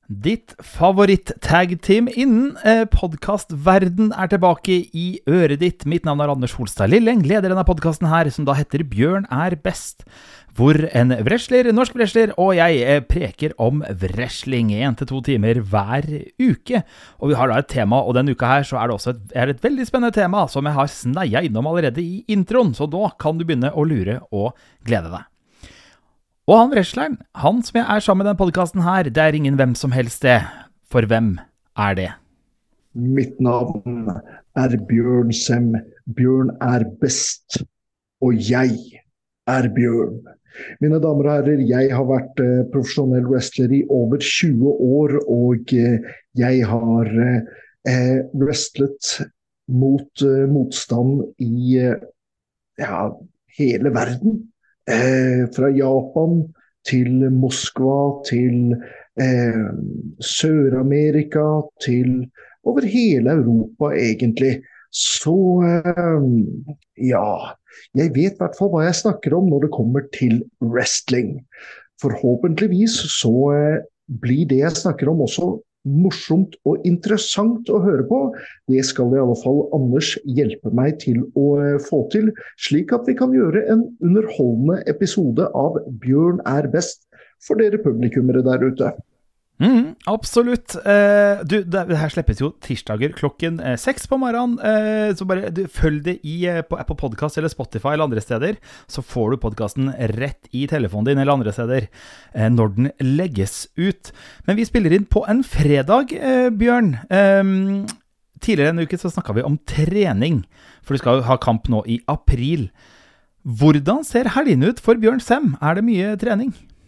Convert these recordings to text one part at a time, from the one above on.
Ditt favoritt-tag-team innen podcastverden tilbake i øret ditt. Mitt navn Anders Holstad Lilleng, leder denne podcasten her, som da heter Bjørn best, hvor en wrestler, norsk wrestler, og jeg preker om wrestling 1 til 2 timer hver uke. Og vi har da et tema, og denne uka her så det også et veldig spennende tema, som jeg har sneia innom allerede i introen, så da kan du begynne å lure og glede deg. Og han wrestleren, han som jeg sammen med den podcasten her, det ingen hvem som helst det. For hvem det? Mitt navn Bjørn Sem. Bjørn best. Og jeg Bjørn. Mine damer og herrer, jeg har vært profesjonell wrestler i over 20 år, og jeg har wrestlet mot motstand i hele verden. Fra Japan til Moskva, til Sør-Amerika, til over hele Europa egentlig. Så jeg vet I hvert fall hva jeg snakker om når det kommer til wrestling. Forhåpentligvis så blir det jeg snakker om også morsomt og interessant å høre på. Det skal I alle fall Anders hjelpe meg til å få til, slik at vi kan gjøre en underholdende episode av Bjørn best for dere publikummere der ute. Absolutt. Det her slippes jo tirsdager klokken 6 på morgenen, så bare følg det på Apple Podcast eller Spotify eller andre steder, så får du podcasten rett i telefonen din eller andre steder når den legges ut. Men vi spiller inn på en fredag, Bjørn. Tidligere en uke så snakket vi om trening, for du skal jo ha kamp nå i april. Hvordan ser helgen ut for Bjørn Sem? Det mye trening?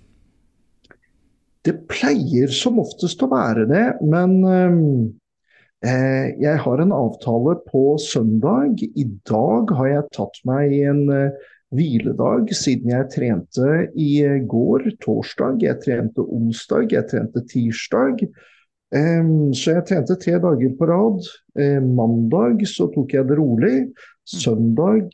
Det pleier som oftest å være det, men jeg har en avtale på søndag. I dag har jeg tatt meg en hviledag, siden jeg trente I går, torsdag, jeg trente onsdag, jeg trente tirsdag. Så jeg trente 3 dager på rad. Mandag så tok jeg det rolig. Søndag,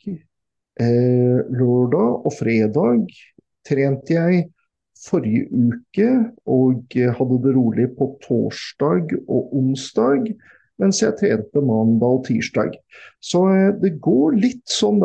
lørdag og fredag trente jeg forrige uke, og hadde det rolig på torsdag og onsdag, mens jeg trente mandag og tirsdag. Så det går litt sånn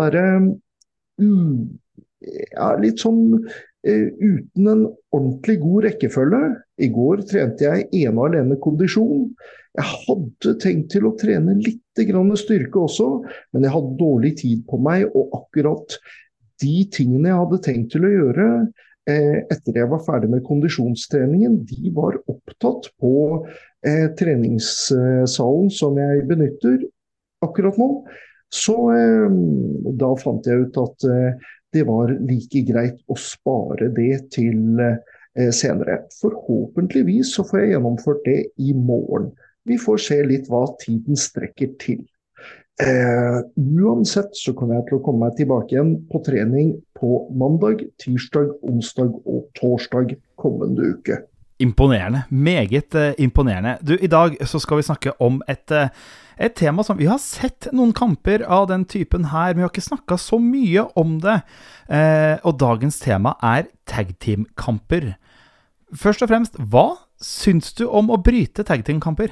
litt sånn uten en ordentlig god rekkefølge. I går trente jeg ene og alene kondisjon. Jeg hadde tenkt til å trene litt grann styrke også, men jeg hadde dårlig tid på meg, og akkurat de tingene jeg hadde tenkt til å gjøre etter jeg var ferdig med kondisjonstreningen, de var opptatt på treningssalen som jeg benytter akkurat nå. Så da fant jeg ut at det var like greit å spare det til senere. Forhåpentligvis så får jeg gjennomført det I morgen. Vi får se litt hva tiden strekker til. Uansett så kommer jeg til å komme meg tilbake igjen på trening på mandag, tirsdag, onsdag og torsdag kommende uke. Imponerende, meget imponerende. Du, I dag så skal vi snakke om et tema som vi har sett noen kamper av den typen her, men vi har ikke snakket så mye om det. Og dagens tema tag team-kamper. Først og fremst, hva syns du om å bryte tag team-kamper?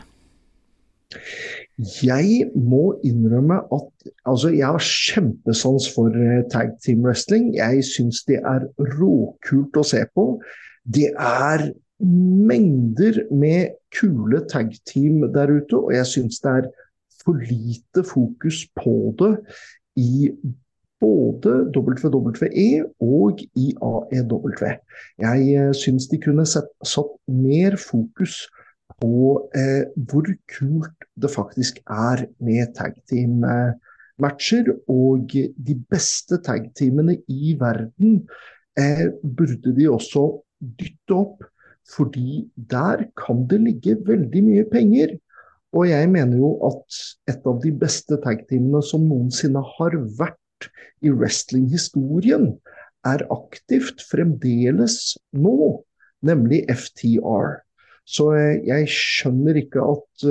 Jeg må innrømme at jeg har kjempesans for tag team wrestling. Jeg synes det råkult å se på. Det mengder med kule tag team der ute, og jeg synes det for lite fokus på det I både WWE og I AEW. Jeg synes de kunne satt mer fokus på hvor kult det faktisk med tag team matcher, og de beste tag teamene I verden burde de også dytte opp, fordi der kan det ligge veldig mye penger. Og jeg mener jo at et av de beste tag teamene som noensinne har vært I wrestling-historien aktivt fremdeles nå, nemlig FTR. Så jeg skjønner ikke at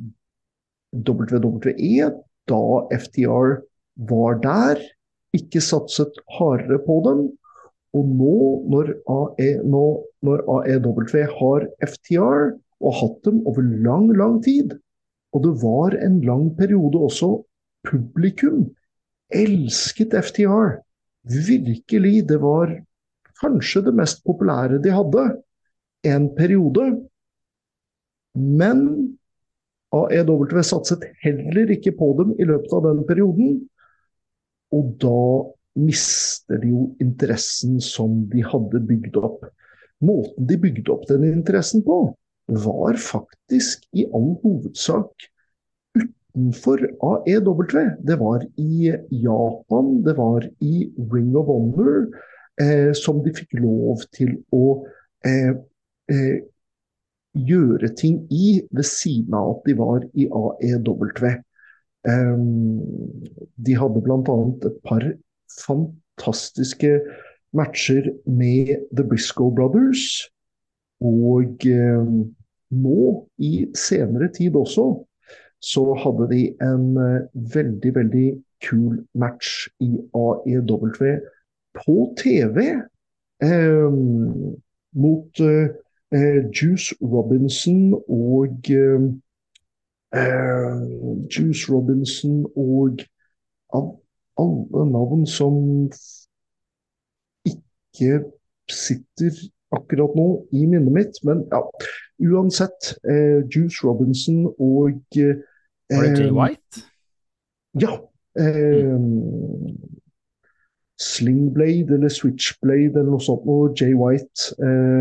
WWE, da FTR var der, ikke satset hardere på dem. Og nå, når AEW har FTR, og hatt dem over lang, lang tid. Og det var en lang periode også publikum elsket FTR. Virkelig, det var kanskje det mest populære de hadde en periode. Men AEW satset heller ikke på dem i løpet av den perioden. Og da mister de jo interessen som de hadde bygd opp. Måten de bygde opp den interessen på, var faktisk i all hovedsak utenfor AEW. Det var i Japan, det var i Ring of Honor, som de fikk lov til å gjøre ting i, ved siden av at de var i AEW. De hadde blant annet et par fantastiske matcher med The Briscoe Brothers, og nå i senere tid også, så hadde de en veldig, veldig kul match i AEW på TV, mot Juice Robinson og av alle navn som ikke sitter akkurat nå i minnet mitt, men ja, uansett, Juice Robinson og Var det Jay White? Ja. Slingblade eller Switchblade eller noe sånt, og Jay White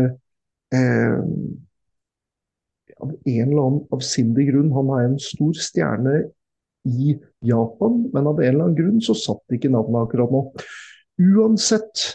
av en eller annen avsindig grunn, han er en stor stjerne i Japan, men av en eller annen grunn så satt ikke navnet akkurat nå. Uansett,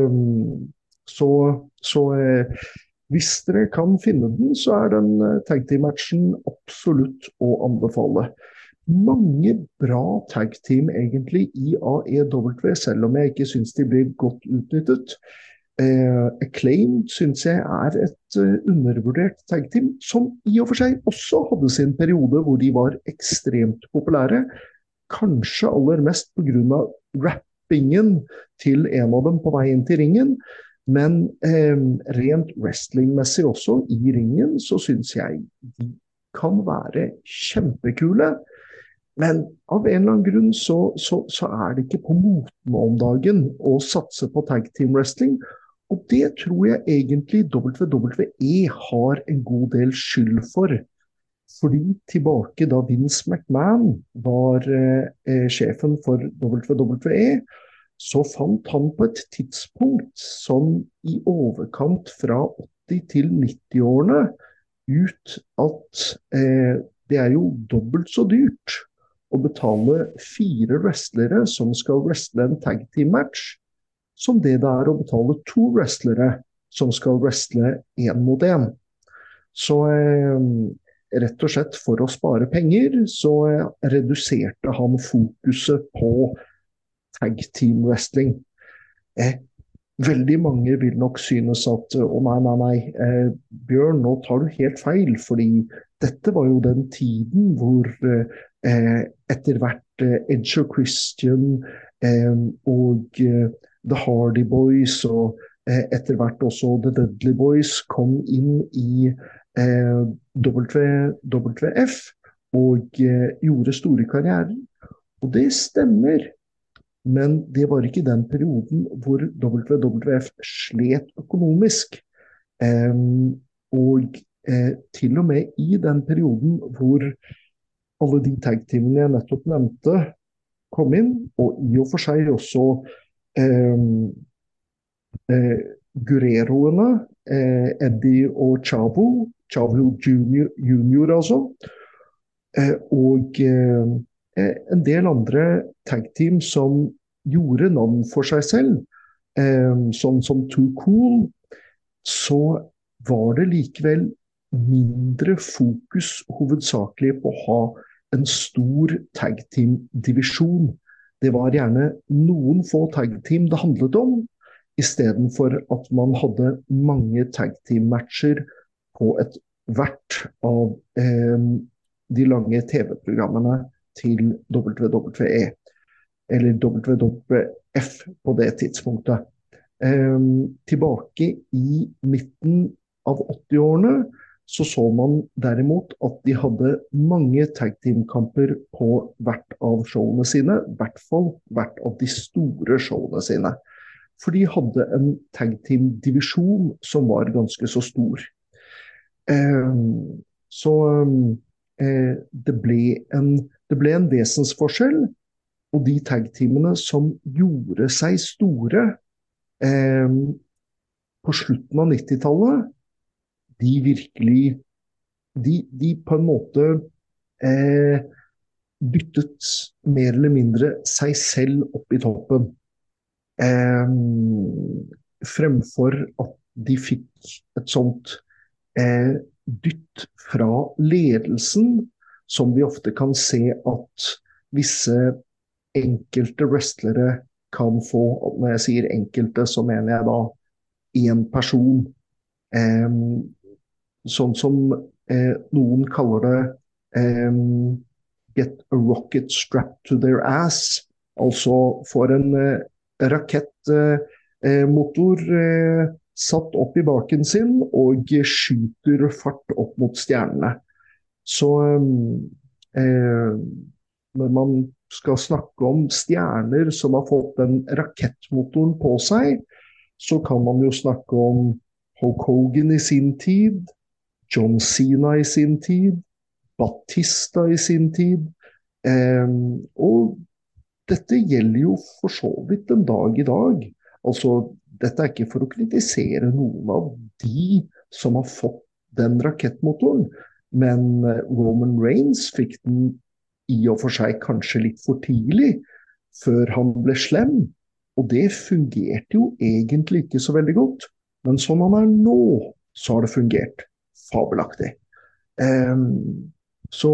så hvis dere kan finne den, så er den tag team-matchen absolutt å anbefale. Mange bra tag team egentlig i AEW, selv om jeg ikke synes de blir godt utnyttet. Acclaimed synes jeg er et undervurdert tag team, som i og for seg også hadde sin periode hvor de var ekstremt populære. Kanskje aller mest på grunn av rappingen til en av dem på vei inn til ringen, men rent wrestlingmessig også i ringen, så synes jeg de kan være kjempekule. Men av en eller annen grunn så er det ikke på moten om dagen å satse på tag team wrestling. Og det tror jeg egentlig WWE har en god del skyld for. Fordi tilbake da Vince McMahon var sjefen for WWE, så fant han på et tidspunkt som i overkant fra 80 til 90-årene ut at det er jo dobbelt så dyrt å betale 4 wrestlere som skal wrestle en tag team match, som det er å betale 2 wrestlere som skal wrestle 1 mot 1. Så rett og slett for å spare penger, så reduserte han fokuset på tag team wrestling. Veldig mange vil nok synes at nei, Bjørn, nå tar du helt feil, fordi dette var jo den tiden hvor etter hvert Edge og Christian og The Hardy Boys og etter hvert også The Dudley Boys kom inn i WWF og gjorde store karrierer. Og det stemmer. Men det var ikke den perioden hvor WWF slet økonomisk. Og til og med i den perioden hvor alle de tag-teamene jeg nettopp nevnte kom inn, og i og for seg også Guerreroene, Eddie og Chavo Junior altså, og en del andre tag-team som gjorde navn for seg selv, sånn som Too Cool, så var det likevel mindre fokus hovedsakelig på å ha en stor tag-team-divisjon. Det var gjerne noen få tag-team det handlet om, i stedet for at man hadde mange tag-team-matcher på et hvert av de lange TV-programmene til WWE, eller WWF på det tidspunktet. Tilbake i midten av 80-årene så man derimot at de hadde mange tag team-kamper på hvert av showene sine, i hvert fall hvert av de store showene sine. For de hadde en tag team-divisjon som var ganske så stor. Så det ble en vesensforskjell, og de tag-teamene som gjorde seg store på slutten av 90-tallet, de virkelig, de på en måte byttet mer eller mindre seg selv opp i toppen. Fremfor at de fikk et sånt dytt fra ledelsen, som vi ofte kan se at visse enkelte wrestlere kan få. Og når jeg sier enkelte, så mener jeg da en person. Sånn som noen kaller det get a rocket strapped to their ass. Altså får en rakettmotor satt opp i baken sin og skyter fart opp mot stjernene. Så når man skal snakke om stjerner som har fått den rakettmotoren på seg, så kan man jo snakke om Hulk Hogan i sin tid, John Cena i sin tid, Batista i sin tid, og dette gjelder jo for så vidt den dag i dag. Altså, dette er ikke for å kritisere noen av de som har fått den rakettmotoren, men Roman Reigns fikk den i og for seg kanskje litt for tidlig, før han ble slem. Og det fungerte jo egentlig ikke så veldig godt. Men sånn han er nå, så har det fungert fabelaktig. Så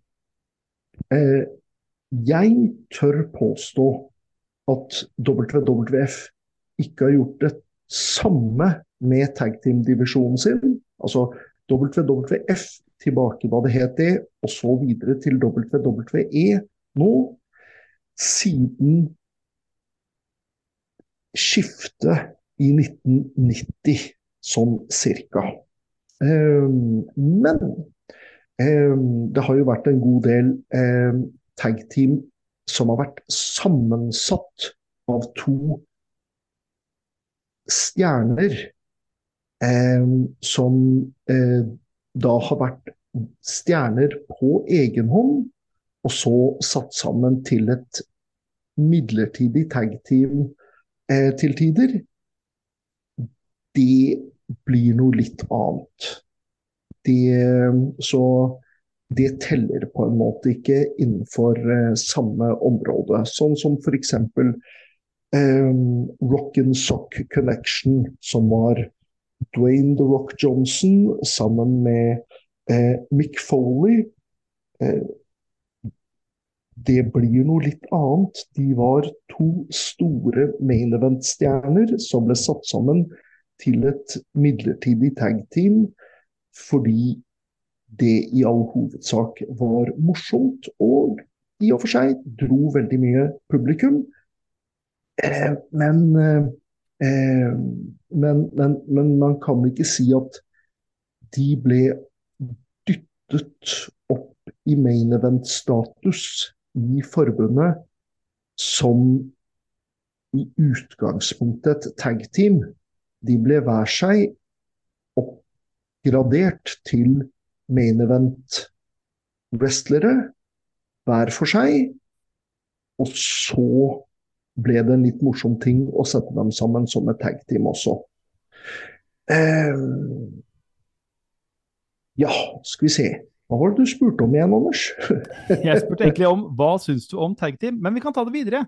jeg tør påstå at WWF ikke har gjort det samme med tag team-divisjonen sin. Altså WWF tilbake hva det het det, og så videre til WWE nå, siden skiftet i 1990, sånn cirka. Men det har jo vært en god del tag team som har vært sammensatt av to stjerner som da har vært stjerner på egen hånd, og så satt sammen til et midlertidig tag team til tider. Det blir noe litt annet. Så det teller på en måte ikke innenfor samme område. Sånn som for eksempel Rock and Sock Connection, som var Dwayne The Rock Johnson sammen med Mick Foley. Det blir noe litt annet. De var to store main event-stjerner som ble satt sammen til et midlertidig tag team, fordi det i all hovedsak var morsomt, og i og for seg dro veldig mye publikum. Men man kan ikke si at de ble dyttet opp i main event-status i forbundet som i utgangspunktet et tag team. De ble hver seg oppgradert til main event wrestlere hver for seg, og så ble det en litt morsom ting å sette dem sammen som et tag team også. Ja, skal vi se. Hva var det du spurte om igjen, Anders? Jeg spurte egentlig om, hva synes du om tag team? Men vi kan ta det videre.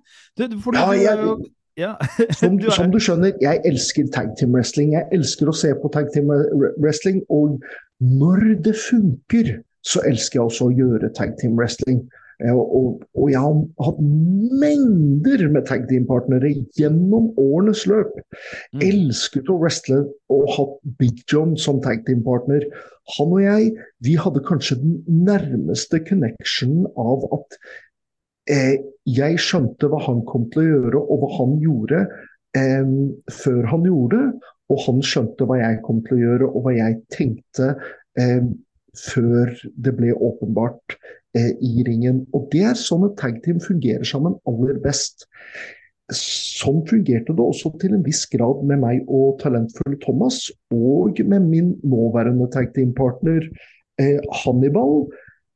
Som du skjønner, jeg elsker tag team wrestling. Jeg elsker å se på tag team wrestling, og når det funker, så elsker jeg også å gjøre tag team wrestling. Og jeg har hatt mengder med tag team-partnere gjennom årenes løp. Elsket å wrestle og hatt Big John som tag team-partner. Han og jeg, vi hadde kanskje den nærmeste connection av at jeg skjønte hva han kom til å gjøre, og hva han gjorde før han gjorde det, og han skjønte hva jeg kom til å gjøre, og hva jeg tenkte eh, før det ble åpenbart i ringen. Og det sånne tag team fungerer sammen aller best. Sånn fungerte det også til en viss grad med meg og talentfulle Thomas, og med min nåværende tag team-partner Hannibal.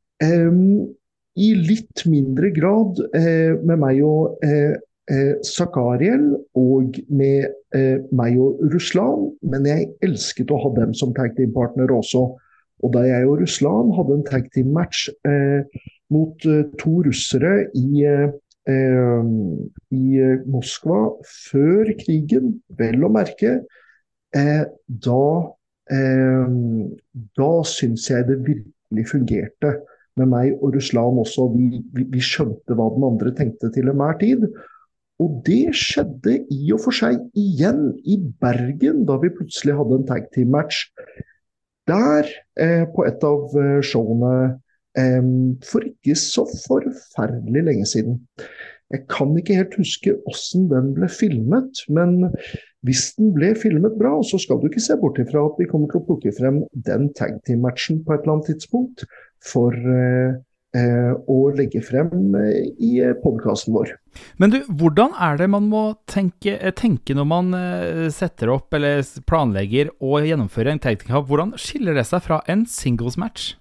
I litt mindre grad med meg og Zakariel og med meg og Ruslan, men jeg elsket å ha dem som tag team-partner også. Og da jeg og Ruslan hadde en tag team-match mot to russere i Moskva før krigen, vel å merke, da syns jeg det virkelig fungerte med meg og Ruslan også. Vi skjønte hva den andre tenkte til enhver tid. Og det skjedde i og for seg igjen i Bergen, da vi plutselig hadde en tag team-match. Der, på et av showene, for ikke så forferdelig lenge siden. Jeg kan ikke helt huske hvordan den ble filmet, men hvis den ble filmet bra, så skal du ikke se bort ifra at vi kommer til å plukke frem den tag team-matchen på et eller annet tidspunkt for å legge frem i podcasten vår. Men du, hvordan det man må tenke når man setter opp eller planlegger og gjennomfører en tag team-kamp? Hvordan skiller det seg fra en singles match?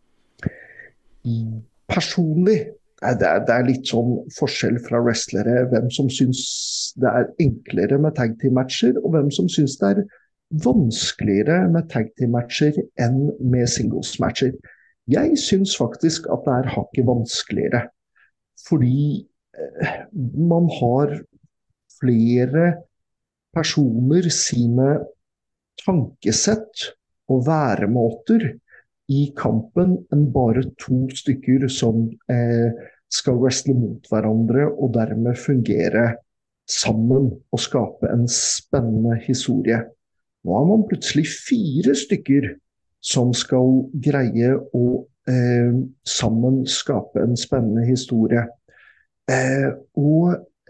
Personlig det litt sånn forskjell fra wrestlere, hvem som syns det enklere med tag team-matcher, og hvem som syns det vanskeligere med tag team-matcher enn med singles-matcher. Jeg syns faktisk at det hakket vanskeligere, fordi man har flere personer, sine tankesett og væremåter i kampen enn bare to stykker som skal wrestle mot hverandre og dermed fungere sammen og skape en spennende historie. Nå har man plutselig 4 stykker som skal greie å sammen skape en spennende historie. Og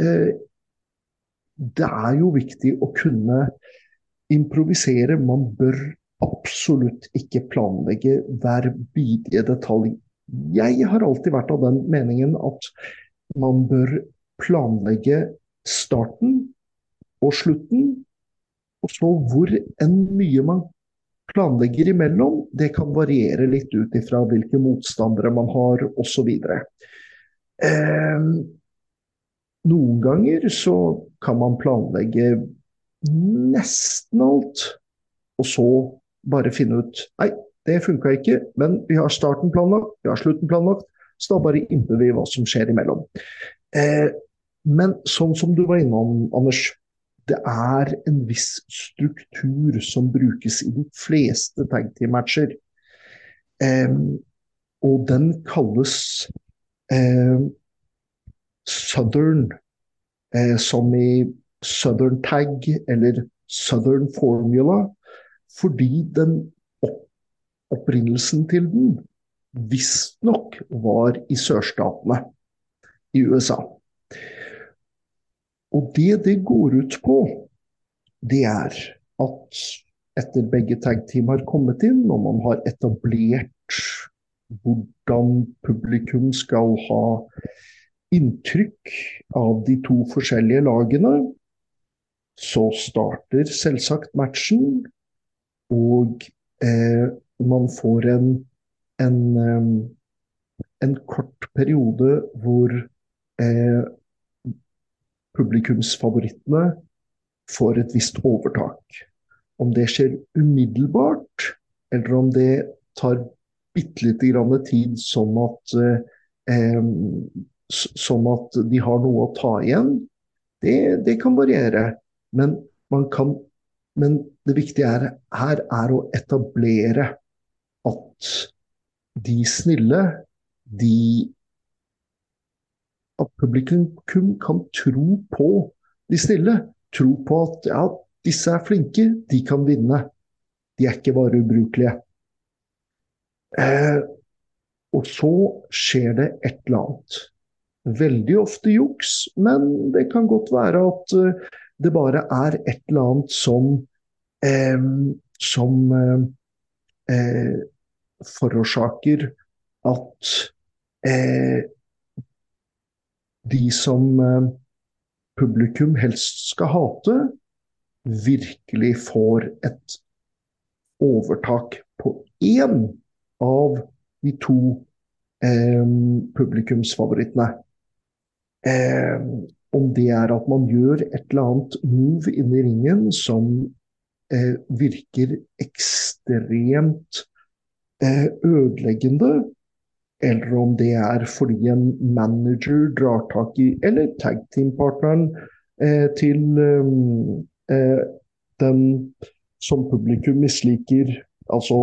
det jo viktig å kunne improvisere. Man bør absolutt ikke planlegge hver bidige detalj. Jeg har alltid vært av den meningen at man bør planlegge starten og slutten, og så hvor mye man planlegger imellom, det kan variere litt ut ifra hvilke motstandere man har, og så videre. Noen ganger så kan man planlegge nesten alt, og så bare finne ut, nei, det funket ikke, men vi har starten planlagt, vi har slutten planlagt, så da bare innser vi hva som skjer imellom. Men sånn som du var innom, Anders, det en viss struktur som brukes i de fleste tag team-matcher. Og den kalles Southern, som i Southern Tag eller Southern Formula, fordi den opprinnelsen til den visst nok var i sørstatene i USA. Og det går ut på, det at etter begge tag-team har kommet inn, og man har etablert hvordan publikum skal ha inntrykk av de to forskjellige lagene, så starter selvsagt matchen, og man får en kort periode hvor publikumsfavorittene får et visst overtak. Om det skjer umiddelbart, eller om det tar bittelite grann tid sånn at de har noe å ta igjen, det kan variere. Men det viktige her å etablere at de snille, at publikum kan tro på de snille, tro på at ja, disse flinke, de kan vinne. De ikke bare ubrukelige. Og så skjer det et eller annet. Veldig ofte juks, men det kan godt være at det bare et eller annet som forårsaker at de som publikum helst skal hate, virkelig får et overtak på en av de to publikumsfavorittene. Om det at man gjør et eller annet move inne i ringen som virker ekstremt ødeleggende, eller om det fordi en manager drar tak i, eller tag team-partneren til den som publikum misliker, altså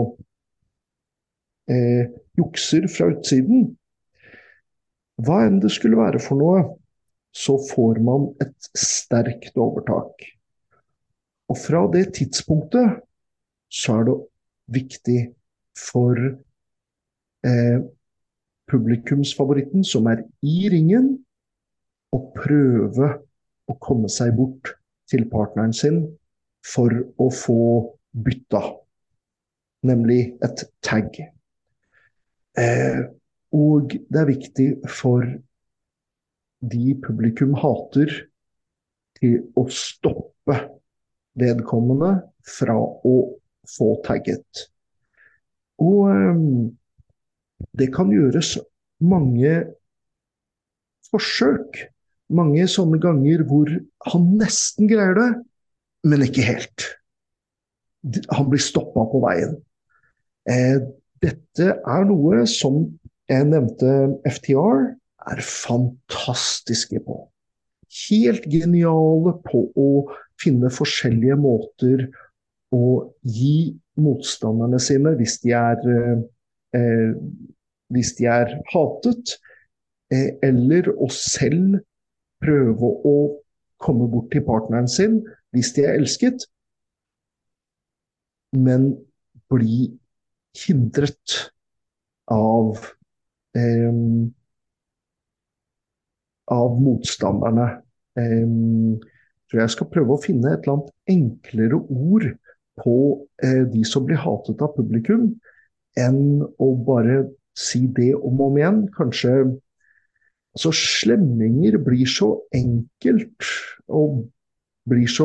jukser fra utsiden. Hva enn det skulle være for noe, så får man et sterkt overtak. Og fra det tidspunktet så det viktig for publikumsfavoritten som i ringen, å prøve å komme seg bort til partneren sin for å få bytta, nemlig et tag. Og det viktig for de publikum hater til å stoppe vedkommende fra å få tagget. Og det kan gjøres mange forsøk, mange sånne ganger hvor han nesten greier det, men ikke helt. Han blir stoppet på veien. Dette noe som jeg nevnte FTR fantastiske på. Helt geniale på å finne forskjellige måter å gi motstanderne sine hvis de hatet, eller å selv prøve å komme bort til partneren sin hvis de elsket, men bli hindret av motstanderne. Så jeg skal prøve å finne et eller annet enklere ord på de som blir hatet av publikum, enn å bare si det om og om igjen. Kanskje altså, slemminger blir så enkelt og blir så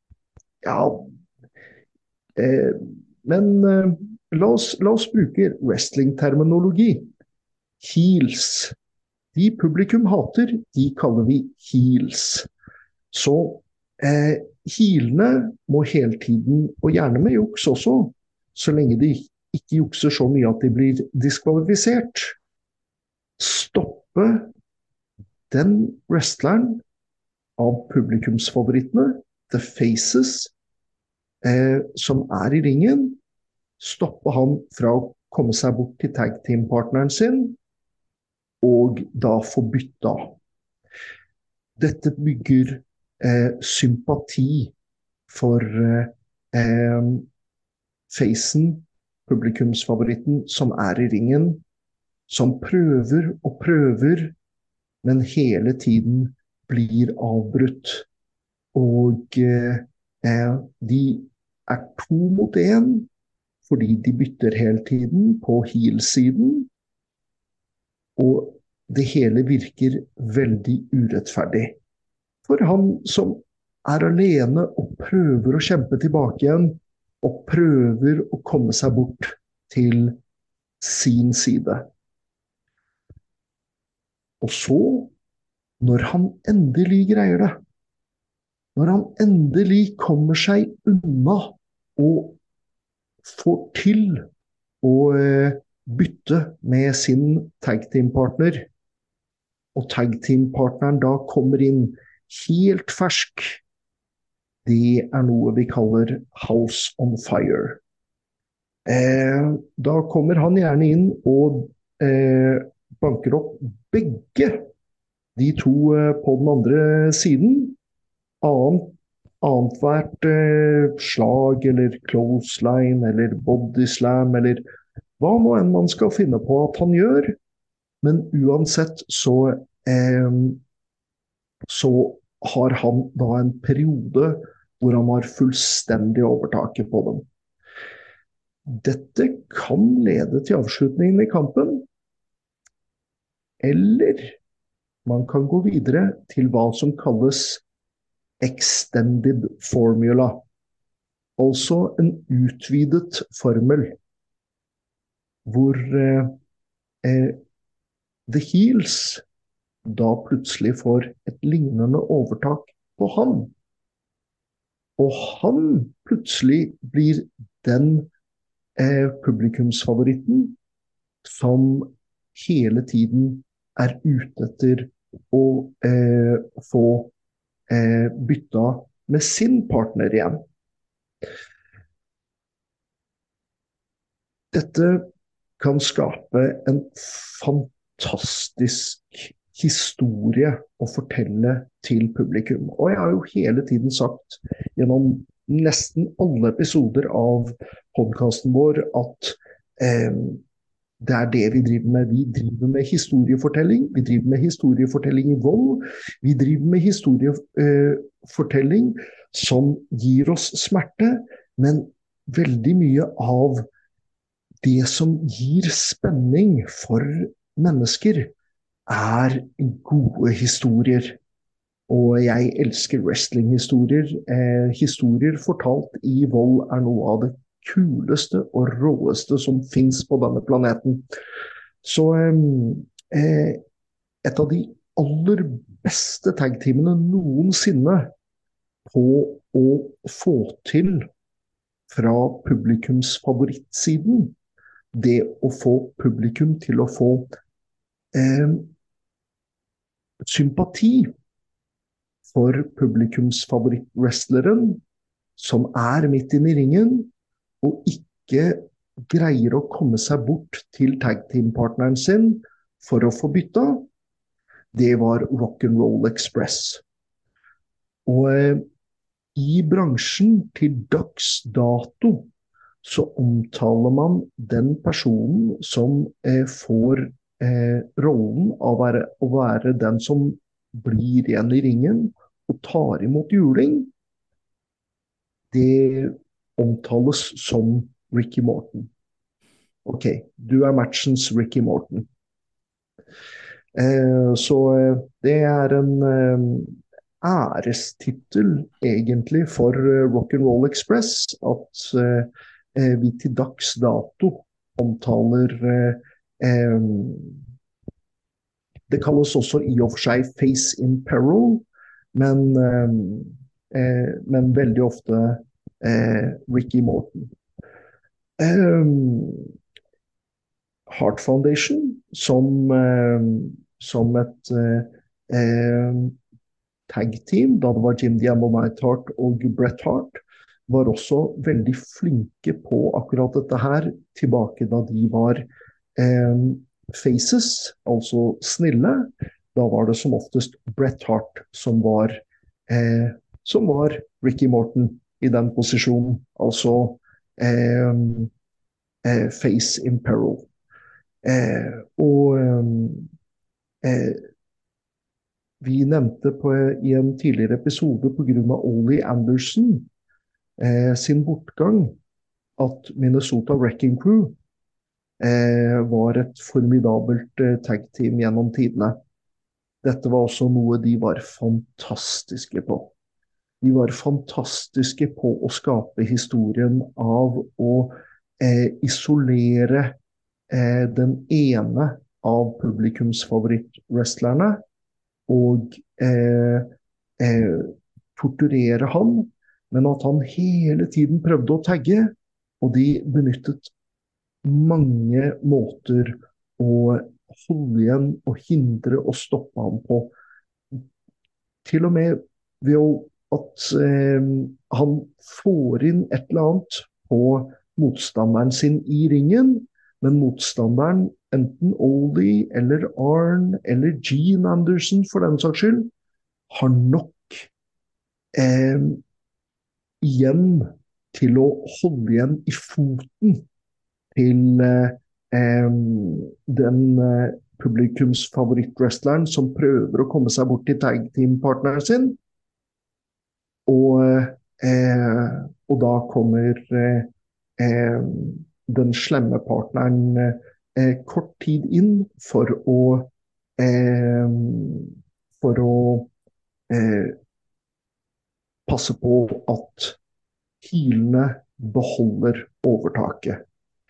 men la oss bruke wrestling-terminologi. Heels. De publikum hater, de kaller vi heels. Så heelene må hele tiden, og gjerne med juks også, så lenge de ikke jukser så mye at de blir diskvalifisert, stoppe den wrestleren av publikumsfavorittene, the faces, som i ringen, stoppe han fra å komme seg bort til tag team-partneren sin, og da få bytta. Dette bygger sympati for facen, publikumsfavoritten, som i ringen, som prøver og prøver, men hele tiden blir avbrutt. Og de 2 mot 1, fordi de bytter hele tiden på heel-siden, og det hele virker veldig urettferdig. For han som alene og prøver å kjempe tilbake igjen, og prøver å komme seg bort til sin side. Og så, når han endelig greier det, når han endelig kommer seg unna og får til å bytte med sin tag team-partner, og tag team-partneren da kommer inn helt fersk, det noe vi kaller House on Fire. Da kommer han gjerne inn og banker opp begge de to på den andre siden. Annethvert slag, eller clothesline, eller body slam, eller hva nå enn man skal finne på at han gjør. Men uansett så har han da en periode hvor han har fullstendig overtaket på dem. Dette kan lede til avslutningen i kampen, eller man kan gå videre til hva som kalles extended formula, altså en utvidet formel, hvor the heels da plutselig får et lignende overtak på han. Og han plutselig blir den publikumsfavoritten som hele tiden ute etter å få bytta med sin partner igjen. Dette kan skape en fantastisk historie å fortelle til publikum. Og jeg har jo hele tiden sagt gjennom nesten alle episoder av podcasten vår at det det vi driver med. Vi driver med historiefortelling. Vi driver med historiefortelling i vold. Vi driver med historiefortelling som gir oss smerte, men veldig mye av det som gir spenning for mennesker, gode historier. Og jeg elsker wrestlinghistorier. Historier fortalt i vold noe av det kuleste og råeste som finnes på denne planeten. Så et av de aller beste tag-teamene noensinne på å få til fra publikums favorittsiden, det å få publikum til å få sympati for publikums favorittwrestleren som midt inne i ringen og ikke greier å komme seg bort til tag-team-partneren sin for å få bytta, det var Rock'n'Roll Express. Og i bransjen til dags dato så omtaler man den personen som får rollen av å være den som blir igjen i ringen og tar imot juling. Det omtales som Ricky Morton. Ok, du matchens Ricky Morton. Så det en ærestittel egentlig for Rock'n'Roll Express at vi til dags dato omtaler det kalles også i og for seg Face in Peril, men veldig ofte Ricky Morton. Heart Foundation som et tag-team, da det var Jim Diamond Neidhart og Bret Hart, var også veldig flinke på akkurat dette her, tilbake da de var faces, altså snille. Da var det som oftest Bret Hart som var Ricky Morton i den posisjonen, altså Face in Peril. Vi nevnte i en tidligere episode på grunn av Ole Anderson sin bortgang at Minnesota Wrecking Crew var et formidabelt tag-team gjennom tidene. Dette var også noe de var fantastiske på. De var fantastiske på å skape historien av å isolere den ene av publikums favorittwrestlerne og torturere han, men at han hele tiden prøvde å tagge, og de benyttet mange måter å holde igjen og hindre og stoppe ham på. Til og med ved at han får inn et eller annet på motstanderen sin i ringen, men motstanderen, enten Ole eller Arn eller Gene Anderson for den saks skyld, har nok igjen til å holde igjen i foten til den publikums favorittwrestleren som prøver å komme seg bort til tag-team-partneren sin. Og da kommer den slemme partneren kort tid inn eh, for å eh, passe på at heelene beholder overtaket.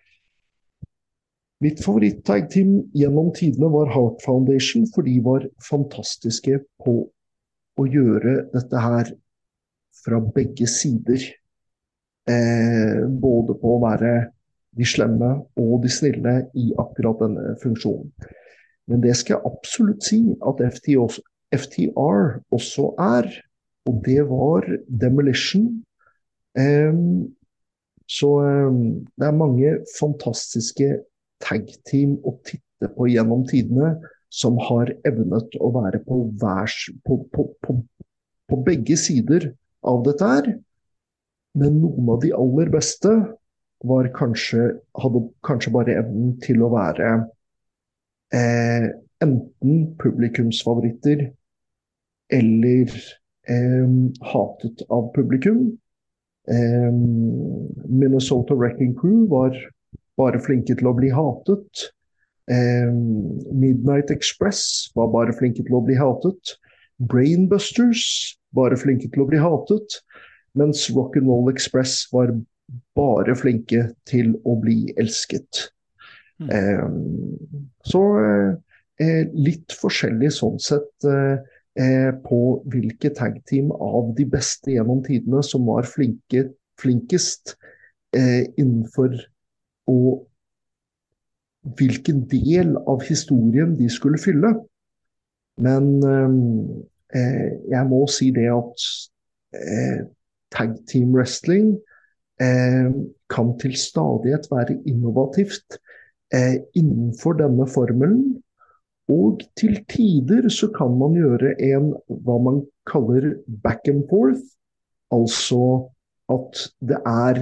Mitt favoritt-tag-team gjennom tidene var Heart Foundation, for de var fantastiske på å gjøre dette her fra begge sider. Både på å være de slemme og de snille i akkurat denne funksjonen. Men det skal jeg absolutt si at FTR også er, og det var Demolition. Så det er mange fantastiske tag-team å titte på gjennom tidene som har evnet å være på begge sider av dette her. Men noen av de aller beste hadde kanskje bare evnen til å være enten publikumsfavoritter eller hatet av publikum. Minnesota Wrecking Crew var bare flinke til å bli hatet. Midnight Express var bare flinke til å bli hatet. Brainbusters bare flinke til å bli hatet. Mens Rock'n'Roll Express var bare flinke til å bli elsket. Så litt forskjellig sånn sett på hvilke tag-team av de beste gjennom tidene som var flinkest innenfor og hvilken del av historien de skulle fylle. Men jeg må si det at tag team wrestling kan til stadighet være innovativt innenfor denne formelen. Og til tider så kan man gjøre hva man kaller back and forth. Altså at det er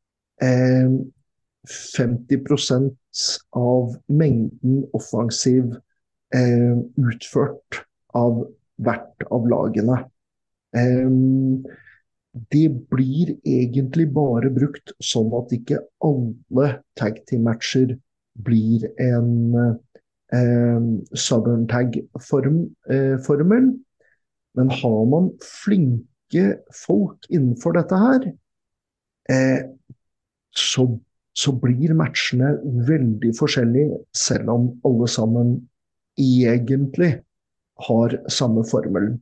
50% av mengden offensiv utført av hvert av lagene. Det blir egentlig bare brukt sånn at ikke alle tag team matcher blir en Southern Tag-formel. Men har man flinke folk innenfor dette her, så blir matchene veldig forskjellige, selv om alle sammen egentlig har samme formel.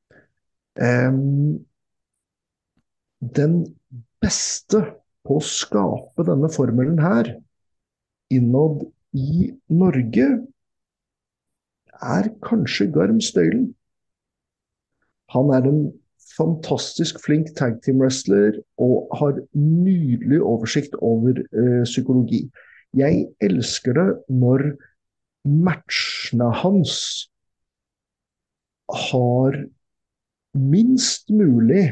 Den beste på å skape denne formelen her innad i Norge er kanskje Garm Støylen. Han er en fantastisk flink tag team wrestler og har nydelig oversikt over psykologi. Jeg elsker det når matchene hans har minst mulig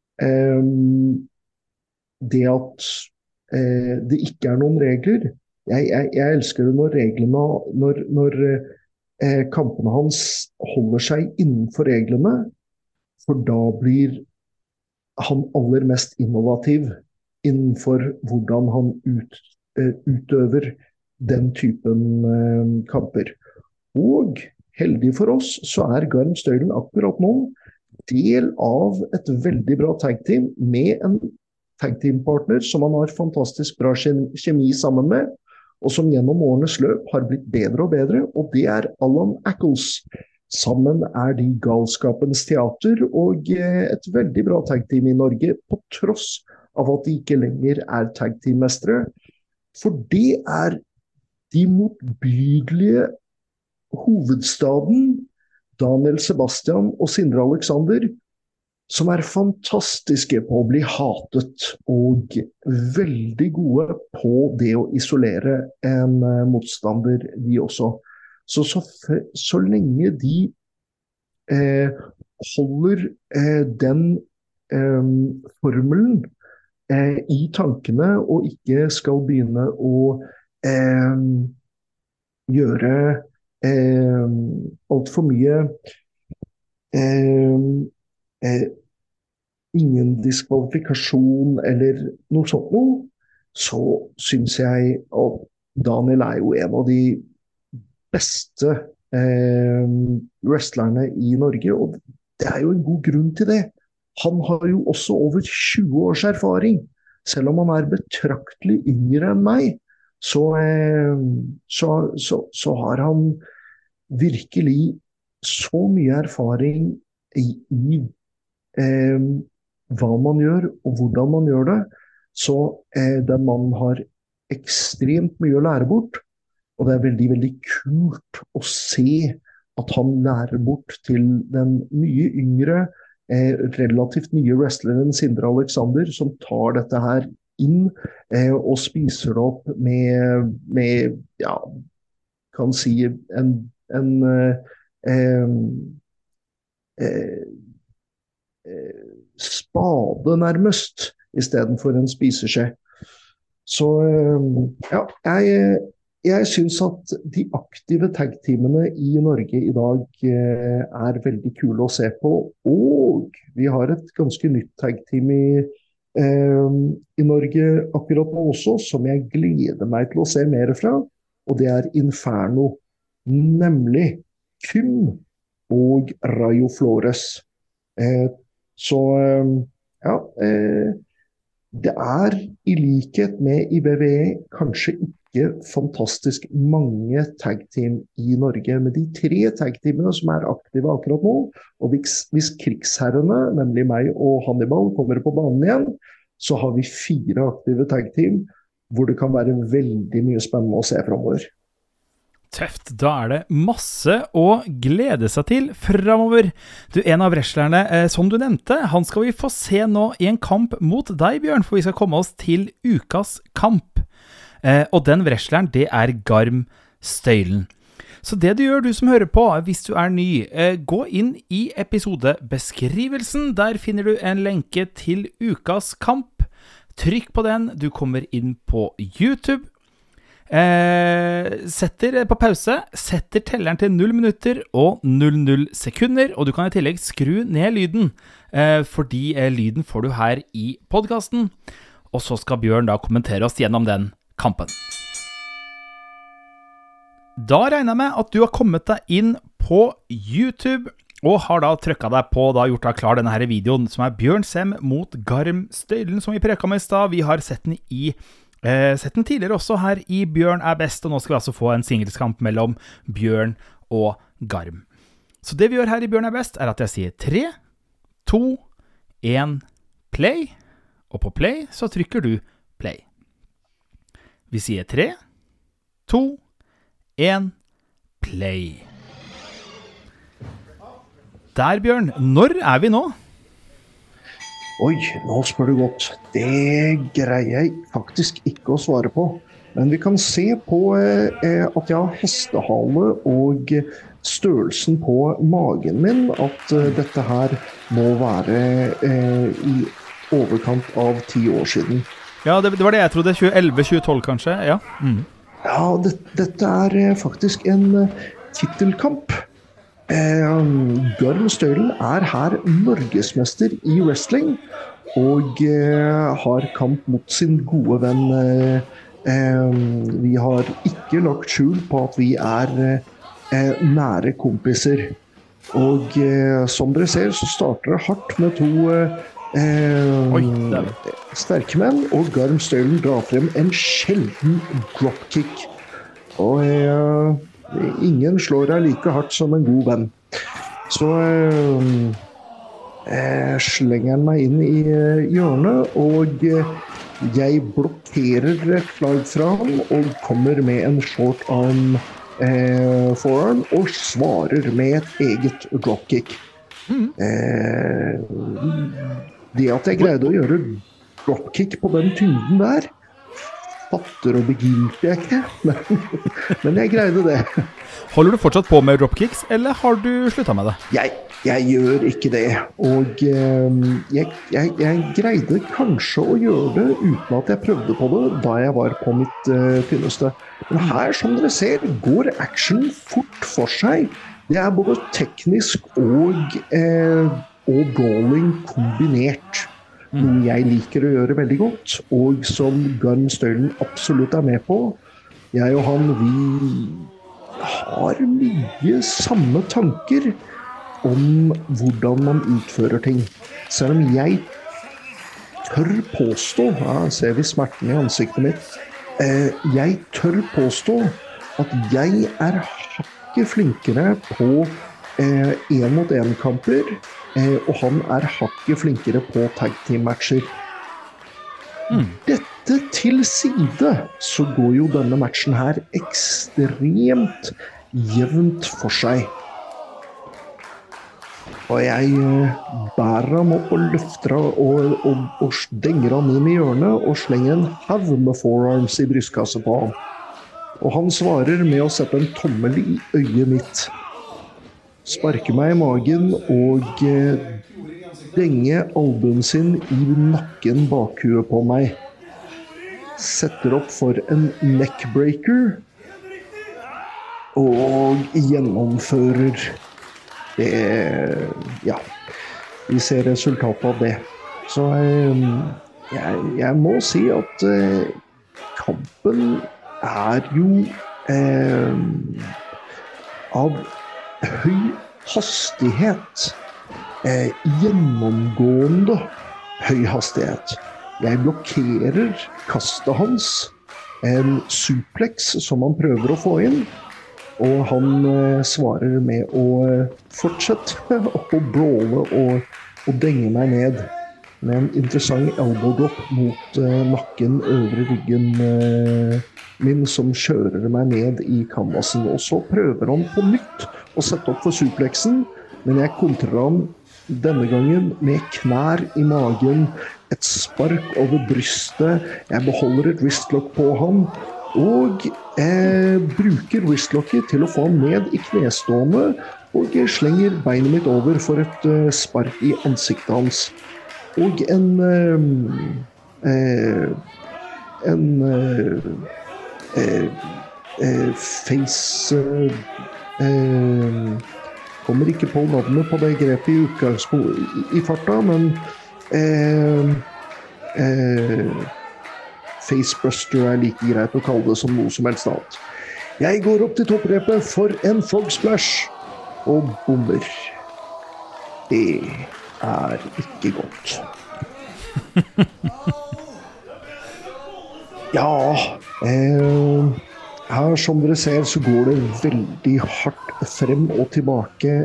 det at det ikke er noen regler. Jeg elsker det når reglene, når kampene hans holder seg innenfor reglene, for da blir han aller mest innovativ innenfor hvordan han utøver den typen kamper. Og heldig for oss så er Garm Støylen akkurat nå del av et veldig bra tag-team med en tag-team-partner som han har fantastisk bra kjemi sammen med, og som gjennom årenes løp har blitt bedre og bedre, og det er Alan Ackles. Sammen er de Galskapens Teater og et veldig bra tag-team i Norge, på tross av at de ikke lenger er tag-team-mestere. For det er de motbydelige hovedstaden, Daniel Sebastian og Sindre Alexander, som er fantastiske på å bli hatet og veldig gode på det å isolere en motstander, de også. Så lenge de holder den formelen i tankene og ikke skal begynne å gjøre alt for mye ingen diskvalifikasjon eller noe sånt noe, så synes jeg at Daniel er jo en av de beste wrestlerne i Norge, og det er jo en god grunn til det. Han har jo også over 20 års erfaring. Selv om han er betraktelig yngre enn meg, så har han virkelig så mye erfaring i hva man gjør og hvordan man gjør det. Så den mannen har ekstremt mye å lære bort. Og det er veldig, veldig kult å se at han lærer bort til den mye yngre, relativt nye wrestleren Sindre Alexander, som tar dette her inn og spiser det opp med ja, kan si en spade nærmest, I stedet for en spiseskje. Så ja, jeg synes at de aktive tag-teamene I Norge I dag er veldig kule å se på, og vi har et ganske nytt tag-team I Norge akkurat nå også, som jeg gleder meg til å se mer fra, og det er Inferno, nemlig Kym og Rayo Flores. Så ja, det er I likhet med I WWE kanskje ikke fantastisk mange tag-team I Norge, med de 3 tag-teamene som er aktive akkurat nå, og hvis krigsherrene, nemlig meg og Hannibal, kommer på banen igjen, så har vi 4 aktive tag-team, hvor det kan være veldig mye spennende å se fremover. Tøft, da det masse å glede seg til fremover. Du, en av wrestlerne, som du nevnte, han skal vi få se nå I en kamp mot deg, Bjørn, for vi skal komme oss til ukas kamp. Og den wrestleren, det Garm Støylen. Så det du gjør, du som hører på, hvis du ny, gå inn I episodebeskrivelsen. Der finner du en lenke til ukas kamp. Trykk på den, du kommer inn på YouTube. Setter på pause, setter telleren til 0 minutter og 00 sekunder, og du kan I tillegg skru ned lyden, fordi lyden får du her I podcasten. Og så skal Bjørn da kommentere oss gjennom den kampen. Da regner jeg med at du har kommet deg inn på YouTube og har da trykket deg på, da gjort deg klar denne her videoen som Bjørn Sem mot Garm Støylen som vi prøkket med I sted. Vi har sett den tidligere også her I Bjørn best, og nå skal vi altså få en singelskamp mellom Bjørn og Garm. Så det vi gjør her I Bjørn best at jeg sier 3, 2, 1, play, og på play så trykker du play. Vi sier 3, 2, 1, play. Der, Bjørn, når vi nå? Oi, nå spør du godt. Det greier jeg faktisk ikke å svare på. Men vi kan se på at jeg har hestehale og størrelsen på magen min, at dette her må være I overkant av 10 år siden. Ja, det var det jeg trodde, 2011-2012 kanskje, ja. Ja, dette faktisk en titelkamp. Garm Støylen her norgesmester I wrestling, og har kamp mot sin gode venn. Vi har ikke lagt skjul på at vi nære kompiser. Og som dere ser, så starter det hardt med 2 sterke menn, og Garm Støylen drar frem en sjelden dropkick. Og ingen slår deg like hardt som en god venn. Så slenger han meg inn I hjørnet, og jeg blokkerer et slag fra ham, og kommer med en short arm foran, og svarer med et eget dropkick. Det at jeg greide å gjøre dropkick på den tyngden der, fatter og begriper jeg ikke, men jeg greide det. Holder du fortsatt på med dropkicks, eller har du sluttet med det? Jeg gjør ikke det, og jeg greide kanskje å gjøre det uten at jeg prøvde på det da jeg var på mitt tynneste. Men her, som dere ser, går action fort for seg. Det både teknisk og brawling kombinert. noe jeg liker å gjøre veldig godt, og som Garm Stølen absolutt med på. Jeg og han, vi har mye samme tanker om hvordan man utfører ting. Selv om jeg tør påstå, ser vi smerten i ansiktet mitt, jeg tør påstå at jeg hakket flinkere på 1-mot-1-kamper, og han hakket flinkere på tag team-matcher. Dette til side, så går jo denne matchen her ekstremt jevnt for seg. Og jeg bærer ham opp og løfter og stenger ham inn i hjørnet og slenger en hav med forearms i brystkasset på ham. Og han svarer med å sette en tommel i øyet mitt. Sparker meg i magen og denger albuen sin i nakken bakhuet på meg. Setter opp for en neckbreaker og gjennomfører det. Ja, vi ser resultatet av det. Så jeg må si at kampen jo av høy hastighet, gjennomgående høy hastighet. Jeg blokkerer kastet hans, en suplex som han prøver å få inn, og han svarer med å fortsette å brawle og denge meg ned med en interessant elbow drop mot nakken, øvre ryggen min, som kjører meg ned i canvasen. Og så prøver han på nytt å sette opp for suplexen, men jeg kontrer han denne gangen med knær i magen, et spark over brystet. Jeg beholder et wristlock på han, og bruker wristlocket til å få han ned i knestående, og slenger beinet mitt over for et spark i ansiktet hans. Og face kommer ikke på navnet på det grepet i farta, men facebuster like greit å kalle det som noe som helst annet. Jeg går opp til topprepet for en frog splash og bomber. Det ikke godt. Ja, her som dere ser så går det veldig hardt frem og tilbake.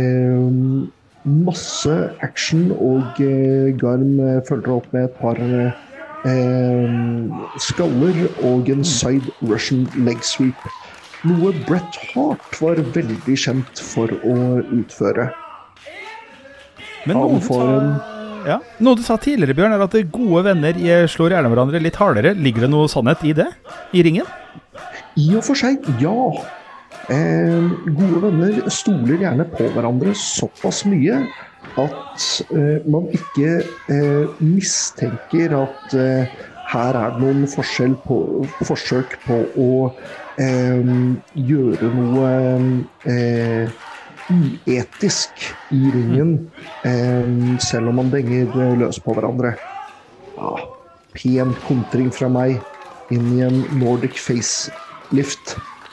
Masse action, og Garm følger opp med et par skaller og en side Russian leg sweep. Noe Bret Hart var veldig kjent for å utføre. Men noe du sa tidligere, Bjørn, at gode venner slår gjerne hverandre litt hardere. Ligger det noe sannhet i det, i ringen? I og for seg, ja. Gode venner stoler gjerne på hverandre såpass mye at man ikke mistenker at her det noen forsøk på å gjøre noe uetisk i ringen, selv om man denger løs på hverandre. Ja, pen kontring fra meg inn i en Nordic facelift.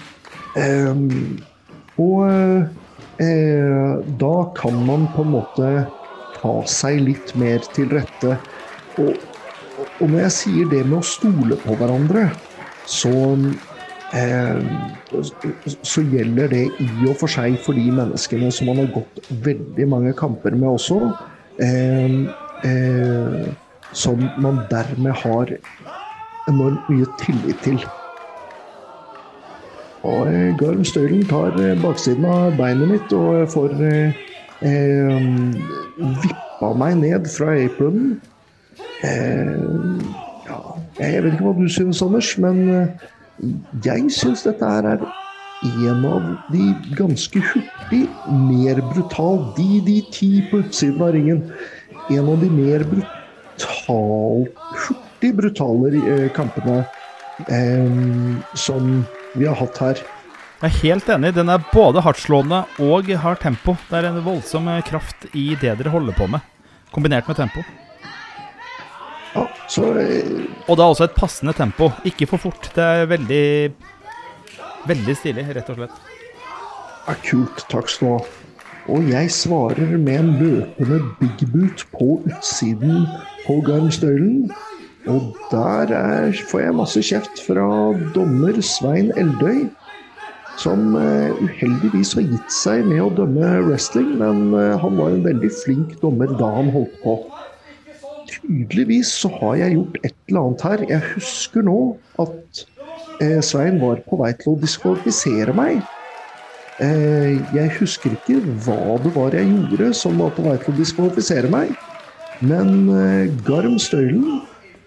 Da kan man på en måte ta seg litt mer til rette. Og når jeg sier det med å stole på hverandre, så gjelder det i og for seg for de menneskene som man har gått veldig mange kamper med også, som man dermed har enormt mye tillit til. Og Garm Stølen tar baksiden av beinet mitt og får vippa meg ned fra apronen. Ja, jeg vet ikke hva du synes, Anders, men jeg synes dette er en av de ganske hurtig, mer brutal, de 10 på utsiden av ringen, en av de mer brutale kampene som vi har hatt her. Jeg er helt enig, den er både hardtslående og har tempo. Det er en voldsom kraft i det dere holder på med, kombinert med tempo. Ja, så Og det er også et passende tempo. Ikke for fort. Det er veldig, veldig stilig, rett og slett. ja, kult, takk skal du ha. Og jeg svarer med en løpende big boot på utsiden på Garmstøylen. Og der får jeg masse kjeft fra dommer Svein Eldøy, som uheldigvis har gitt seg med å dømme wrestling, men han var en veldig flink dommer da han holdt på. Tydeligvis så har jeg gjort et eller annet her. Jeg husker nå at Svein var på vei til å diskvalifisere meg. Jeg husker ikke hva det var jeg gjorde som var på vei til å diskvalifisere meg, men Garmstøylen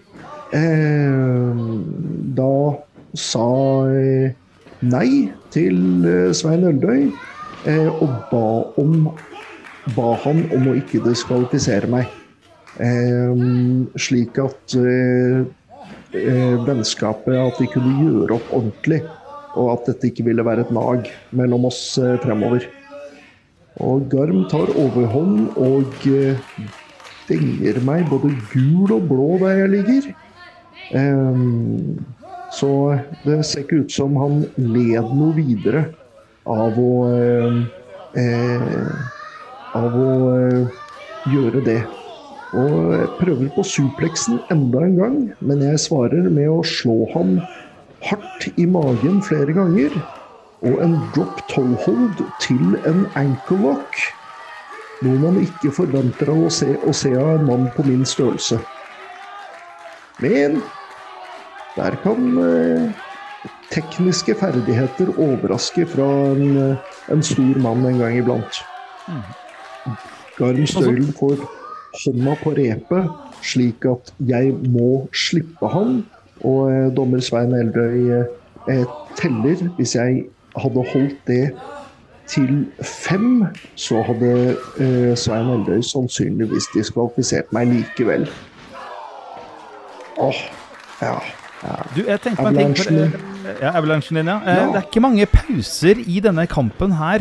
da sa nei til Svein Eldøy og ba han om å ikke diskvalifisere meg. Slik at vennskapet, at vi kunne gjøre opp ordentlig, og at dette ikke ville være et nag mellom oss fremover. Og Garm tar overhånd og denger meg både gul og blå der jeg ligger. Så det ser ikke ut som han led noe videre av å gjøre det. Og jeg prøver på supleksen enda en gang, men jeg svarer med å slå ham hardt i magen flere ganger, og en drop toe hold til en ankle lock. Noe man ikke forventer av å se av en mann på min størrelse. Men der kan tekniske ferdigheter overraske fra en stor mann en gang iblant. Garmstøylen får hånda på repet, slik at jeg må slippe han, og dommer Svein Eldøy teller. Hvis jeg hadde holdt det til 5, så hadde Svein Eldøy sannsynligvis diskvalifisert meg likevel. Ja. Du, jeg tenkte på en ting. Avalansjen din, ja. Det er ikke mange pauser i denne kampen her.